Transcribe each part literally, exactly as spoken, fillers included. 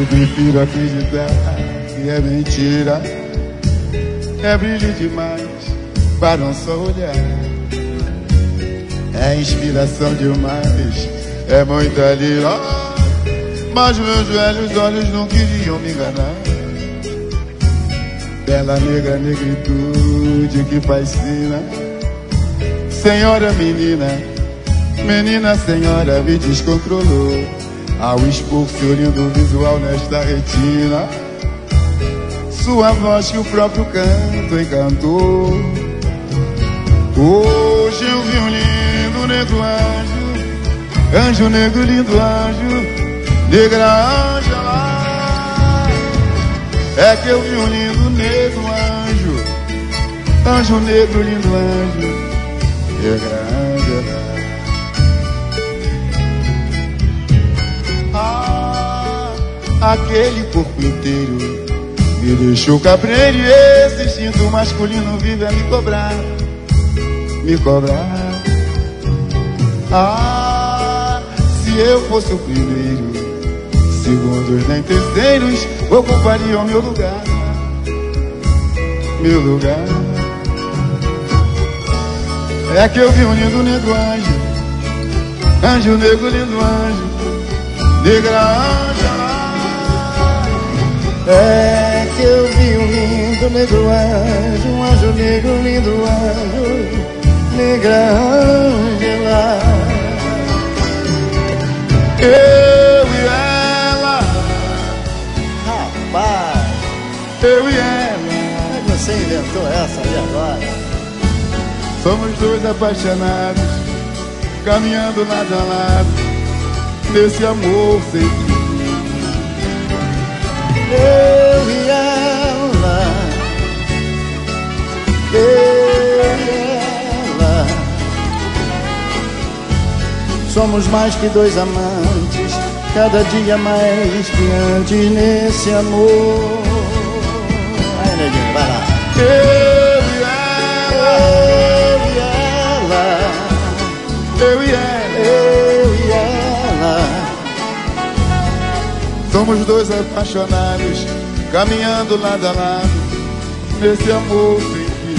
prefiro acreditar que é mentira. É brilho demais para um só olhar. É inspiração demais, é muita lira. Mas meus velhos olhos não queriam me enganar. Bela negra, negritude que fascina. Senhora menina, menina senhora me descontrolou ao expor seu lindo visual nesta retina. Sua voz que o próprio canto encantou. Hoje eu vi um lindo negro anjo, anjo negro lindo anjo, negra Ângela. É que eu vi um lindo negro anjo, anjo negro lindo anjo, negra Ângela. Ah, aquele corpo inteiro me deixou cabreiro, e esse instinto masculino vive a me cobrar, me cobrar. Ah, se eu fosse o primeiro, segundos nem terceiros ocupariam meu lugar, meu lugar. É que eu vi um lindo negro anjo, anjo negro lindo anjo, negra Ângela. É que eu vi um lindo negro anjo, um anjo negro lindo anjo, negra Ângela. Eu e ela, rapaz, eu e ela. como é que você inventou essa aí agora? Somos dois apaixonados, caminhando lado a lado, nesse amor sem fim. Eu e ela, eu e ela, somos mais que dois amantes, cada dia mais que antes nesse amor. Aí, neguinho, vai lá. Eu e ela, eu e ela, eu e ela, eu e ela. somos dois apaixonados, caminhando lado a lado, nesse amor sem fim.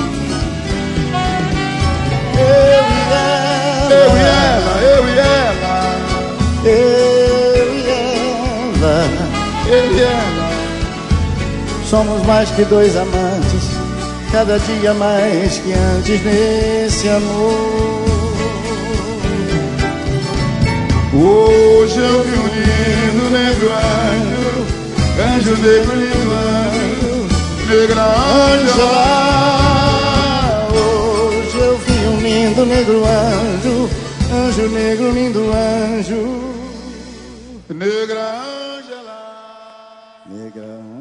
Eu e ela, Eu e ela, eu e ela, eu e ela, eu e ela. somos mais que dois amantes, cada dia mais que antes nesse amor. Hoje eu vi um lindo negro anjo, anjo negro lindo anjo, negra Ângela. Hoje eu vi um lindo negro anjo, anjo negro lindo anjo, Negra Ângela. negra